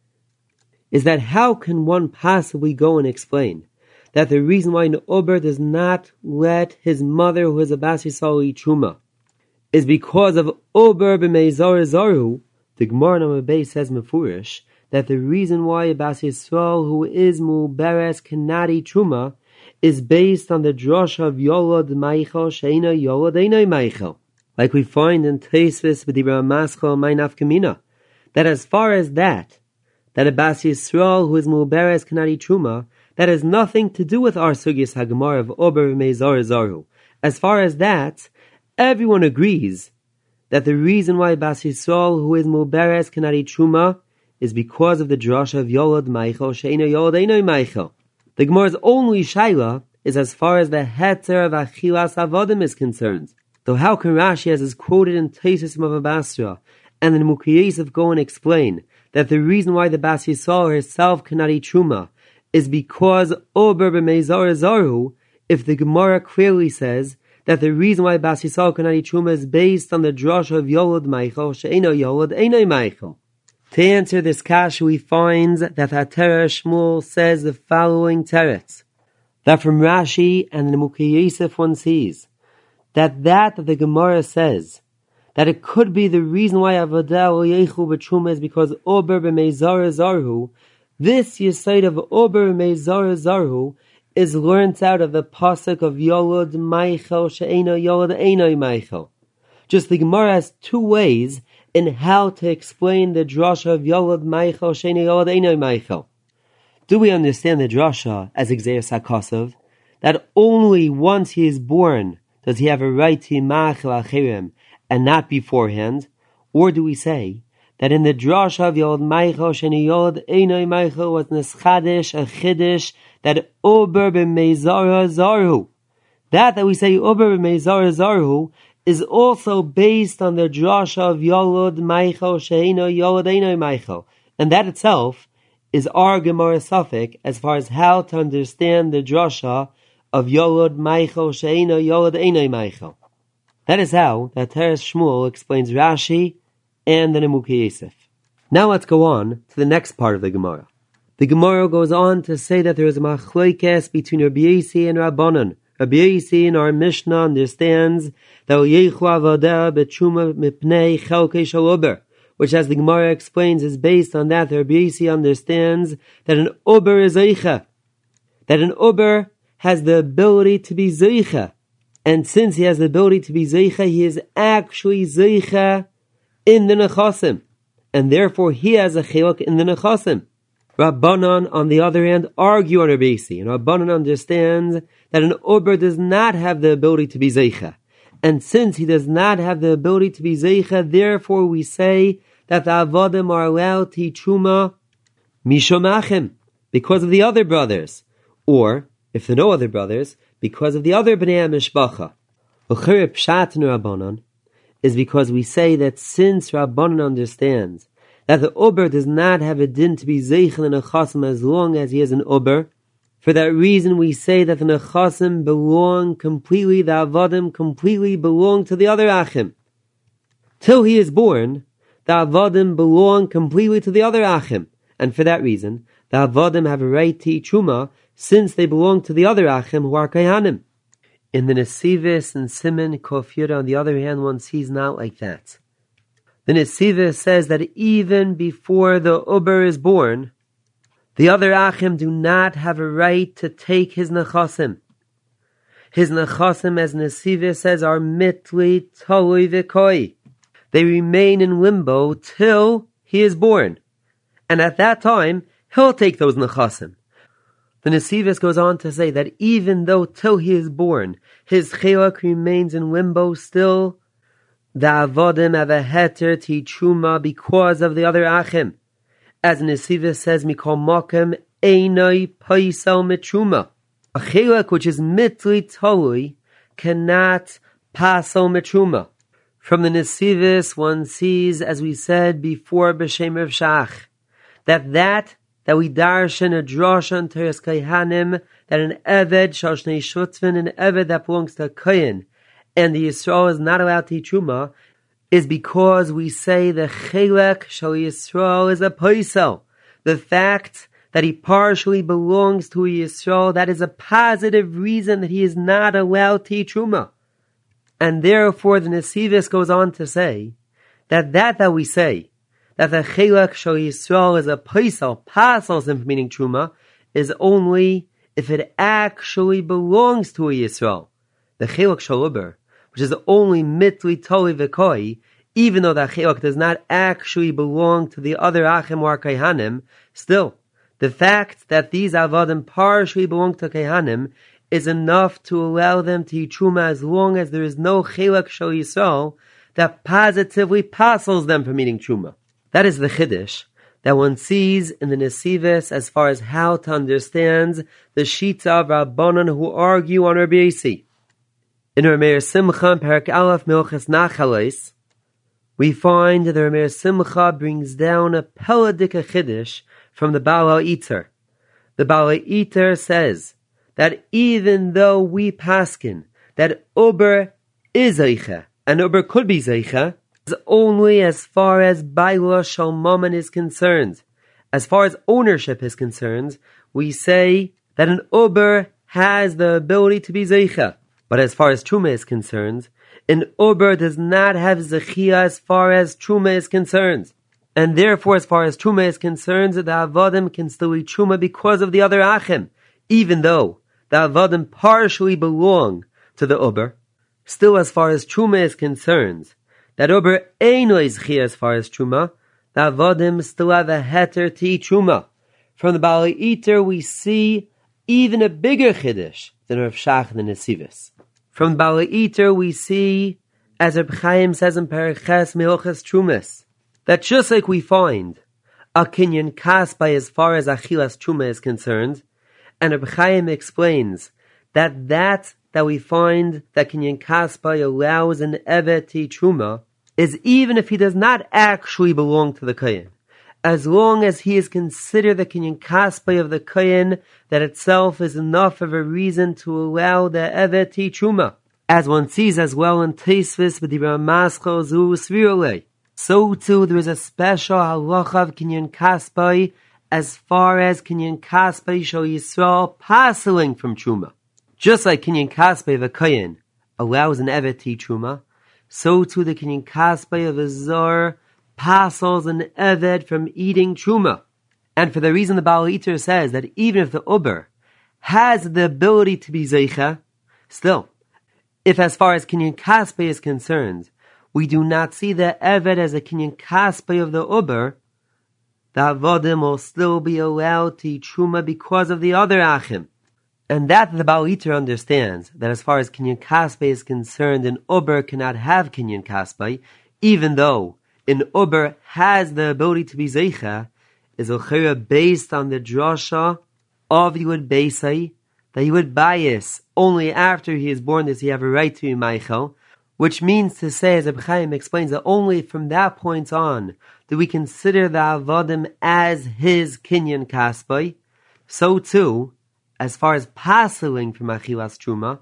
is that how can one possibly go and explain that the reason why an Uber does not let his mother, who is a Bas Yisrael, eat Truma, is because of Ober b'mei zara zarhu. The Gemara Nama Beis says Mefurish that the reason why a Bas Yisrael who is Mu'beres cannot eat Truma is based on the drasha of Yolad Ma'achel Sheina Yolad Einay Ma'achel, like we find in Tosfos with the Ramaschal May Nafkamina, that as far as that, that a Bas Yisrael who is Mu'beres cannot eat Truma, that has nothing to do with our Sugyas HaGemara of Ober b'mei zara zarhu. As far as that, everyone agrees that the reason why Bas Yisrael who is Mu'beres cannot eat Truma is because of the drasha of Yolad Ma'achel Sheina Yolad Einay Ma'achel. The Gemara's only shaila is as far as the heter of Achilas Avodim is concerned. So how can Rashi, as is quoted in Tosfos of Basra, and then Mukhi Yosef go and explain that the reason why the Bas Yisrael herself cannot eat Truma is because Ober b'mei zara zarhu, if the Gemara clearly says that the reason why Bas Yisrael cannot eat Truma is based on the drasha of Yolad Ma'achel She'eno Yolad Einay Ma'achel. To answer this kasha, we find that Hatera Shmuel says the following teretz. that from Rashi and the Nimukei Yosef one sees that that that the Gemara says that it could be the reason why Avodah or Yechu b'Truma is because Ober b'Meizara Zarhu. This Yesod of Ober b'Meizara Zarhu is learnt out of the pasuk of Yolod Meichel She'eino Yolod Eino Meichel. Just the Gemara has two ways in how to explain the drasha of Yolod Meichel She'eino Yolod Eino Meichel. Do we understand the drasha as Exeris HaKosav, that only once he is born does he have a right to Ma'achel Achirim and not beforehand? Or do we say that in the drasha of Yolod Meichel She'eino Yolod Eino Meichel was neschadish, a chiddush, that Ober b'Meizara Zarhu, that that we say Ober b'Meizara Zarhu is also based on the drasha of Yolod Meichel She'eino Yolod Eino Meichel, and that itself is our Gemara Safek as far as how to understand the drasha of Yolod Meichel She'eino Yolod Eino Meichel. That is how that Teres Shmuel explains Rashi and the Nimukei Yosef. Now let's go on to the next part of the Gemara. The Gemara goes on to say that there is a machlokes between Rabbi Yossi and Rabbanan. Rabbi Yossi in our Mishnah understands that Yechu Avodah b'Truma mipnei chelkei shel Ober, which, as the Gemara explains, is based on that Rabbi Yossi understands that an Ober is Zeicha, that an Ober has the ability to be Zeicha, and since he has the ability to be Zeicha, he is actually Zeicha in the Nechasim, and therefore he has a chiluk in the Nechasim. Rabbanan, on the other hand, argue on Rabbi Yossi, and Rabbanan understands that an Ober does not have the ability to be Zeicha. And since he does not have the ability to be Zeicha, therefore we say that the Avodim are allowed to eat Truma Mishomachim, because of the other brothers. Or, if there are no other brothers, because of the other Bnei HaMishpacha. L'chirei Pshat in Rabbanan is because we say that since Rabbanan understands that the Ober does not have a din to be Zeichel in a Nechasim as long as he is an Ober, for that reason we say that the Nechasim belong completely, the Avodim completely belong to the other Achim. Till he is born, the Avodim belong completely to the other Achim, and for that reason, the Avodim have a right to eat Truma, since they belong to the other Achim who are Kaihanim. In the Nesivis and Siman Kofyura, on the other hand, one sees not like that. The Nesivis says that even before the Ober is born, the other Achim do not have a right to take his Nechasim. His Nechasim, as Nesivis says, are mitli talui v'koi. They remain in limbo till he is born. And at that time, he'll take those Nechasim. The Nesivis goes on to say that even though till he is born, his chiluk remains in limbo still, the Avodim have a heter to eat Truma because of the other Achim. As Nesivis says, Mikol Mokem Einoi Paisel Mitruma. A chiluk which is mitli talui cannot pasel mitruma. From the Nesivis, one sees, as we said before, B'Shem Rav Shach, that that that we darshan a drashan teres kaihanim, that an eved shal shnei shutzvin, an eved that belongs to a kayin, and the Yisrael is not allowed to eat Truma, is because we say the chelek shal Yisrael is a paisel. The fact that he partially belongs to a Yisrael, that is a positive reason that he is not allowed to eat Truma. And therefore the Nesivis goes on to say that that that we say, that the chelek shal Yisrael is a paisel, pasels him from eating Truma, is only if it actually belongs to a Yisrael. The chelek shal Ober, which is only mitli toli v'koi, even though that chelek does not actually belong to the other Achim or Kaihanim, still, the fact that these Avodim partially belong to Kaihanim is enough to allow them to eat Truma as long as there is no chelek shal Yisrael that positively pasels them from eating Truma. That is the Chiddush that one sees in the Nesivis as far as how to understand the Shita of Rabbanan who argue on Rabbi Yossi. In Rameir Simcha, Perak Aleph Milchas Nachalais, we find that the Rameir Simcha brings down a Peladika Chiddush from the Baal HaIter. The Baal HaIter says that even though we paskin that Ober is Zeicha, and Ober could be Zeicha, only as far as Baila Shalmaman is concerned. As far as ownership is concerned, we say that an Ober has the ability to be zeicha. But as far as truma is concerned, an uber does not have zechia as far as truma is concerned. And therefore, as far as truma is concerned, the avodim can still eat truma because of the other achim. Even though the avodim partially belong to the uber, still as far as truma is concerned, that uber ain't no zechia as far as truma, the avodim still have a heter to eat truma. From the Baalei Iter, we see even a bigger chiddush than Rav Shach and the Nesivis. From the Baalei Iter, we see, as Reb Chaim says in Periches Meoches Trumas, that just like we find a kinyan kasbay as far as achilas truma is concerned, and Reb Chaim explains that that that we find that kinyan kasbay allows an evet to truma is even if he does not actually belong to the kohen, as long as he is considered the kinyan kasbay of the kohen, that itself is enough of a reason to allow the evet to truma, as one sees as well in Teisvis with the Ramaschal Zu Svirolei. So too, there is a special halacha of kinyan kasbay as far as kinyan kasbay shel Yisrael passing from truma. Just like kinyan kasbay of a kohen allows an evet to truma, so too the kinyan kasbay of a zor passels an evet from eating truma. And for the reason the Baalei Iter says that even if the uber has the ability to be zeicha, still, if as far as kinyan kasbay is concerned, we do not see the evet as a kinyan kasbay of the uber, the avodim will still be allowed to eat truma because of the other achim. And that the Baalei Iter understands, that as far as kinyan kasbay is concerned, an uber cannot have kinyan kasbay, even though an uber has the ability to be zeicha, is ochera based on the drasha of Yud Beisai, that Yud Bayis, only after he is born does he have a right to be Meichel, which means to say, as Reb Chaim explains, that only from that point on do we consider the avodim as his kinyan kasbay. So too, as far as passing from achilas truma,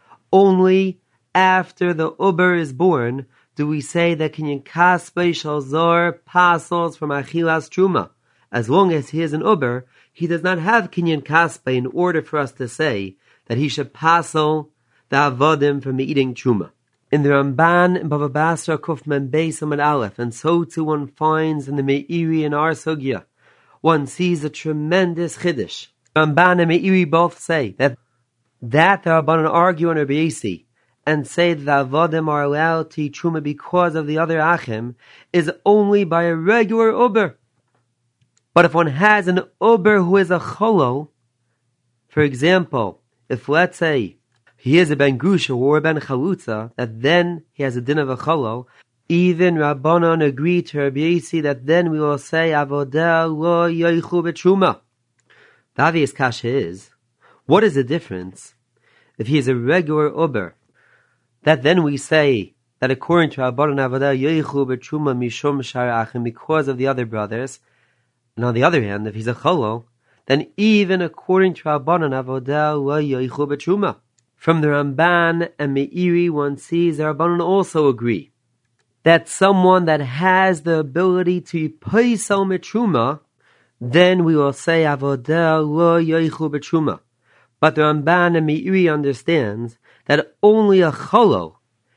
only after the uber is born do we say that kinyan kasbay shel zor passels from achilas truma. As long as he is an uber, he does not have kinyan kasbay in order for us to say that he should passel the avodim from eating truma. In the Ramban in Bava Basra Kuf Mem Beis Amud Aleph, and so too one finds in the Meiri and Ar Sugya, one sees a tremendous chiddush. Ramban and Meiri both say that that the Rabbanan argue on Rabbi Yossi and say that the avodim are allowed to eat truma because of the other achim is only by a regular uber. But if one has an uber who is a cholo, for example, if let's say he is a ben grusha or a ben chalutza, that then he has a din of a cholo, even Rabbanon agree to Rabbi Yossi that then we will say avodah lo yoichu b'truma. The obvious kasha is, what is the difference if he is a regular uber, that then we say that according to Rabbanon avodah yoichu b'truma mishum shar achim because of the other brothers, and on the other hand, if he's a cholo, then even according to Rabbanon avodah lo yoichu b'truma. From the Ramban and Meiri, one sees the Rabbanon also agree that someone that has the ability to paisel mitruma, then we will say avodah lo yoichu b'truma. But the Ramban and Meiri understands that only a cholo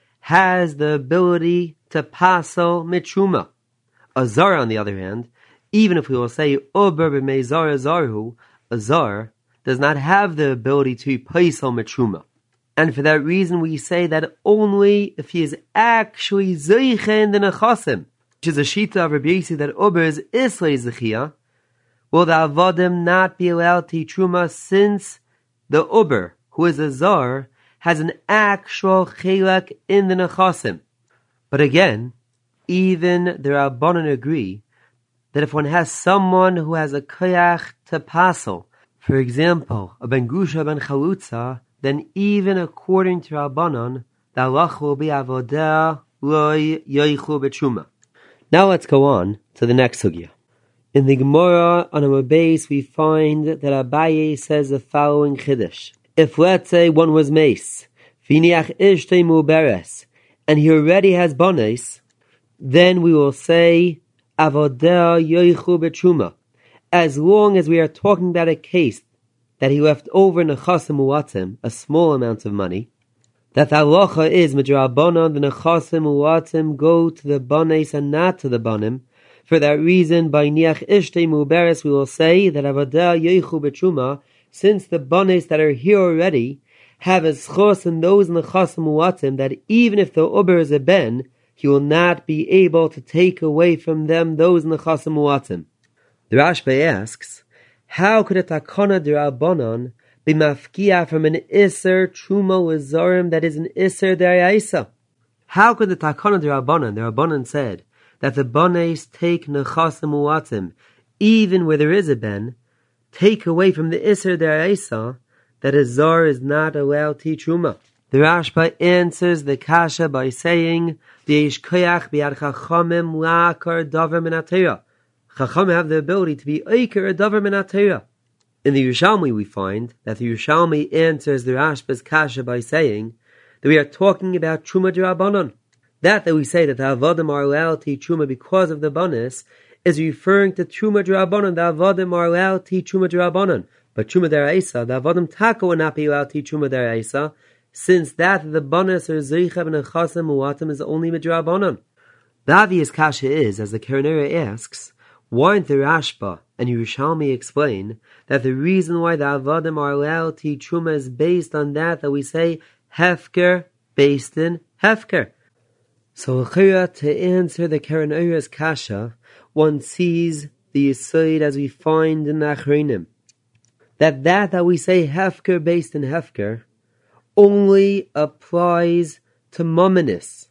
has the ability to pasel mitruma. A zar, on the other hand, even if we will say uber b'mei zar zarhu, a zar does not have the ability to paisel mitruma. And for that reason, we say that only if he is actually zeiche in the nechasim, which is a shita of Rabbi Yossi that uber is islay zechia, will the avodim not be allowed to eat truma, since the uber, who is a zar, has an actual chelak in the nechasim. But again, even the Rabbanon agree that if one has someone who has a koyach to pasel, for example, a ben grusha, ben chalutza, then even according to Rabbanon, the halach will be avodah lo yoichu b'truma. Now let's go on to the next sugya. In the Gemara on a base, we find that Abaye says the following chiddush: if let's say one was mace, v'niach ishtei muberes, and he already has banes, then we will say avodah yoichu b'truma. As long as we are talking about a case that he left over nechasim uatim, a small amount of money, that the halacha is midrabanan, the nechasim uatim go to the banes and not to the banim. For that reason, by niach ishtei muberes, we will say that avodah yechu b'truma, since the banes that are here already have a schos in those nechasim uatim, that even if the uber is a ben, he will not be able to take away from them those nechasim uatim. The Rashba asks, how could a takana d'Rabbanan be mafkia from an iser truma uzarim that is an iser d'Araisa? How could the takana d'Rabbanan, the Rabbanan said that the banes take nechasim uatim even where there is a ben, take away from the iser d'Araisa that a zar is not allowed to eat truma? The Rashba answers the kasha by saying, "V'yesh koyach b'yad chachamim la'akar davar min haTorah." Chacham have the ability to be Eiker a davar min haTorah. In the Yerushalmi we find that the Yerushalmi answers the Rashba's kasha by saying that we are talking about Truma d'Rabbanan. That that we say that the Avadim are allowed to eat Truma because of the Banis is referring to Truma d'Rabbanan. The Avadim are allowed to eat Truma d'Rabbanan. But Truma d'Araisa, the Avadim Taka will not be allowed to eat Truma d'Araisa, since that the Banis or Zeicha and Nechasim Muatim is only d'Rabbanan. The obvious kasha is, as the Kerenera asks, why didn't the Rashba and Yerushalmi explain that the reason why the Avadim are allowed to eat Truma is based on that that we say Hefker, based in Hefker? So to answer the Kerenera's kasha, one sees the Yesod as we find in Achronim, that that that we say Hefker, based in Hefker, only applies to Mumminis,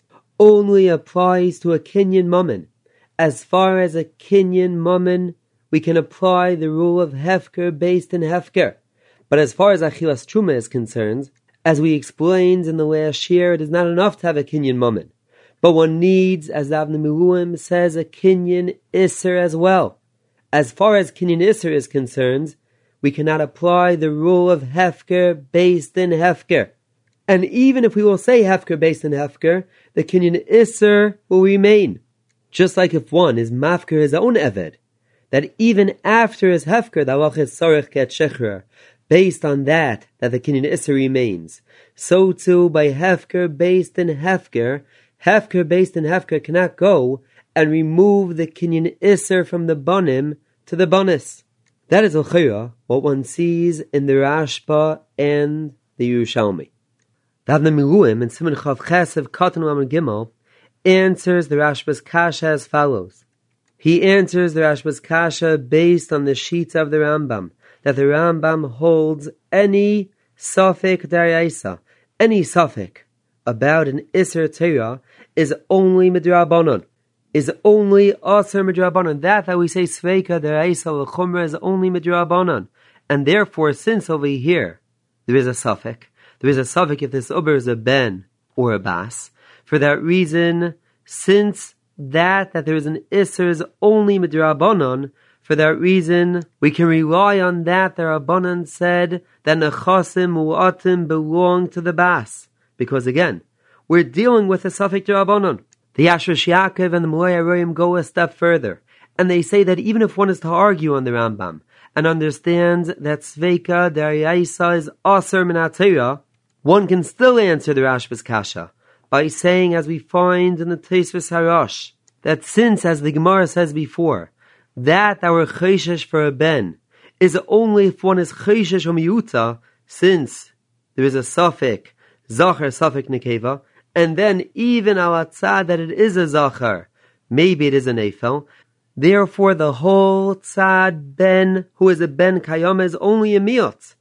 only applies to a Kinyan Mummin. As far as a Kinyan Mummin, we can apply the rule of Hefker based in Hefker. But as far as Achilas Truma is concerned, as we explained in the last shir, it is not enough to have a Kinyan Mummin. But one needs, as Avnei Miluim says, a Kinyan Isser as well. As far as Kinyan Isser is concerned, we cannot apply the rule of Hefker based in Hefker. And even if we will say Hefker based in Hefker, the Kinyan Isser will remain. Just like if one is mafker his own eved, that even after his hefker, the halach is sarich ket shechrer, based on that, that the kinyan isser remains. So too, by hefker based in hefker, hefker based in hefker cannot go and remove the kinyan isser from the banim to the banis. That is l'chira, what one sees in the Rashba and the Yerushalmi. The Avnei Miluim in Siman Chav Chesev Katan Amud Gimel answers the Rashba's kasha as follows. He answers the Rashba's kasha based on the sheet of the Rambam, that the Rambam holds any safek d'Araisa, any safek about an Isser Torah is only midrabanan, is only aser midrabanan. That that we say sveika d'Araisa l'chumra is only midrabanan, and therefore, since over here there is a safek, there is a safek if this uber is a ben or a bas. For that reason, since that that there is an Isser is only midrabanan, for that reason we can rely on that the Rabbanan said that nechasim uatim belong to the bas, because again we're dealing with a safek d'Rabbanan. The Ashrash Yaakov and the Malay Aroyim go a step further, and they say that even if one is to argue on the Rambam and understands that Sveika d'Araisa is aser min haTorah, one can still answer the Rashba's kasha by saying, as we find in the Tosfos Harash, that since, as the Gemara says before, that our chayshesh for a ben is only if one is chayshesh or miyuta, since there is a safek, zachar safek nekeva, and then even al tzad that it is a zachar, maybe it is an ephel, therefore the whole tzad ben, who is a ben kayama, is only a miyot.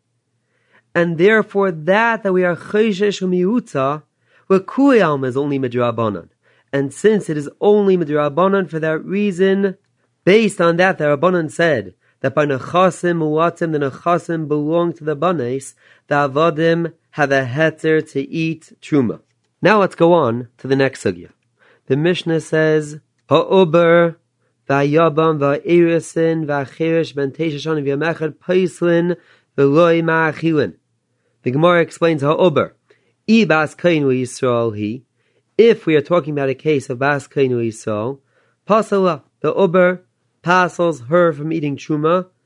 And therefore that that we are chayshesh or miyuta, Kuli Alma is only midrabanan, and since it is only midrabanan, for that reason, based on that, the Rabbanan said that by nechasim uatim, the nechasim belong to the banes, the avadim have a heter to eat truma. Now let's go on to the next sugya. The Mishnah says, Ha'uber v'ayabam v'erisin v'achirish ben teishashan v'yamechad paislin v'loi ma'achilin. The Gemara explains Ha'uber. I bas kainu Yisrael he. If we are talking about a case of bas kainu Yisrael, pasala, the uber passes her from eating truma,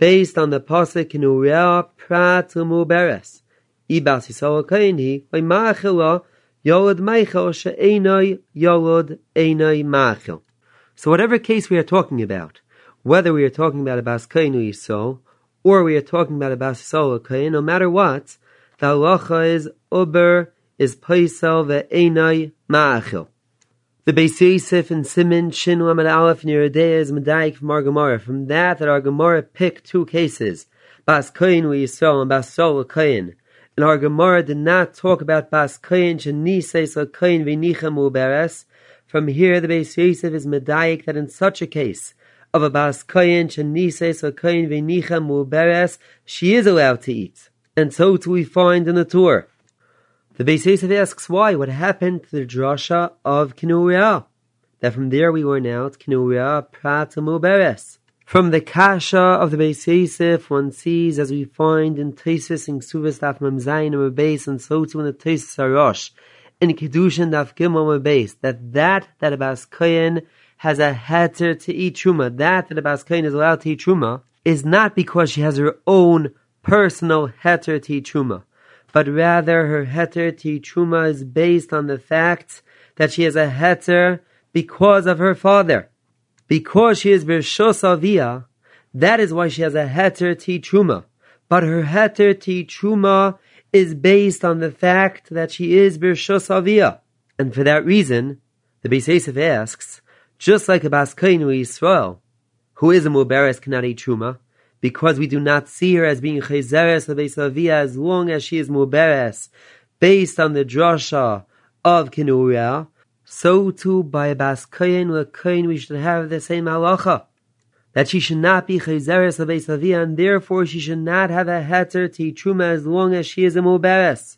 based on the pasuk Kinurea Prat Muberes. Ibas Yisrael Kaini by Ma'achila Yolod Meichel She'enoi Yolod Enoi Ma'achil. So whatever case we are talking about, whether we are talking about a Bas Kainu Yisrael or we are talking about a Bas Yisrael Kain, no matter what, the halacha is Uber is Paisel Ve'enoi Ma'achil. The Beis Yosef and Siman Shin Lamed Aleph near Yeridea is Medayik from our Gemara. From that, that our Gemara picked two cases, Bas Kain Yisrael and Bas Yisrael Kain. And our Gemara did not talk about Bas Kain Shenises Kain V'nicha Muberes. From here, the Beis Yosef is medayik that in such a case of a Bas Kain Shenises Kain V'nicha Muberes, she is allowed to eat. And so too we find in the Torah. The Beis Yosef asks why, what happened to the drasha of Kinurea? That from there we were now at Kinurea Prat Muberes. From the kasha of the Beis Yosef, one sees, as we find in Tosfos in Ksuvas Daf Mem Zayin and Beis, and so too in the Tosfos Harosh, in Kedushin Daf Gimel Beis, that that that a Bas Kain has a heter to eat truma, that that a Bas Kain is allowed to eat truma, is not because she has her own personal heter to eat truma, but rather her heter to eat truma is based on the fact that she has a heter because of her father. Because she is Birshos Aviyah, that is why she has a heter to eat truma. But her heter to eat truma is based on the fact that she is Birshos Aviyah. And for that reason, the Beis Yosef asks, just like a Bas Kainu Yisrael, who is a Muberes cannot eat truma, because we do not see her as being Chezeres of Beis Aviyah as long as she is Muberes, based on the drasha of Kinurea, so too by a Bas Kain L'Kain we should have the same halacha, that she should not be Chezeres of Beis Aviyah, and therefore she should not have a heter to eat truma as long as she is a Muberes.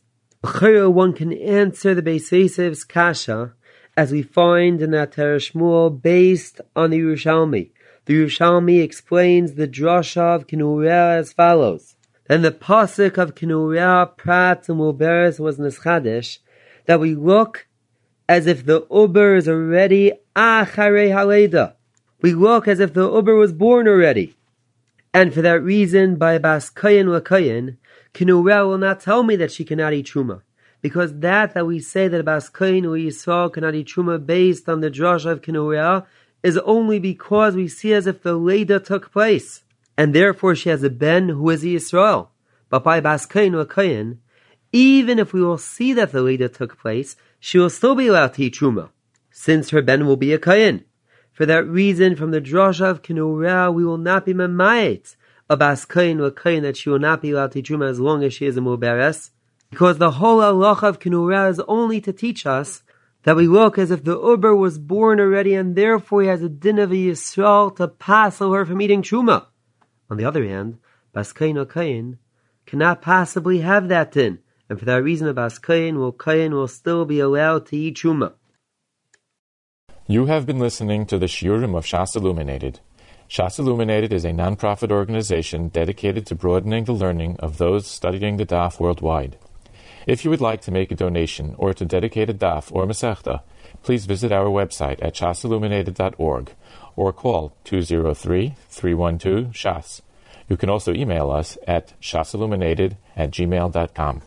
One can answer the Beis Yosef's kasha, as we find in that Teresh Shmuel, based on the Yerushalmi. The Yerushalmi explains the drasha of Kinurea as follows. Then the pasuk of Kinurea Prat Muberes was Neschadesh, that we look as if the Uber is already Acharei Haleda. We look as if the Uber was born already. And for that reason, by Bas Kain L'Kain, Kinurea will not tell me that she cannot eat truma. Because that that we say that Bas Kain or Yisrael cannot eat truma based on the drasha of Kinurea is only because we see as if the Leda took place. And therefore she has a Ben who is a Yisrael. But by Bas Kain L'Kain, even if we will see that the Leda took place, she will still be allowed to eat truma, since her Ben will be a Kain. For that reason, from the drasha of Kinurea, we will not be memayet a Bas Kain L'Kain that she will not be allowed to eat truma as long as she is a Muberes, because the whole halacha of Kinurea is only to teach us that we look as if the Uber was born already, and therefore he has a din of a Yisrael to passel her from eating truma. On the other hand, Bas Kain L'Kain cannot possibly have that din, and for that reason, a Bas Kain will Kain will still be allowed to eat truma. You have been listening to the Shiurim of Shas Illuminated. Shas Illuminated is a non-profit organization dedicated to broadening the learning of those studying the Daf worldwide. If you would like to make a donation or to dedicate a Daf or Masechta, please visit our website at shas illuminated dot org or call two zero three, three one two, S H A S. You can also email us at shasilluminated at gmail dot com.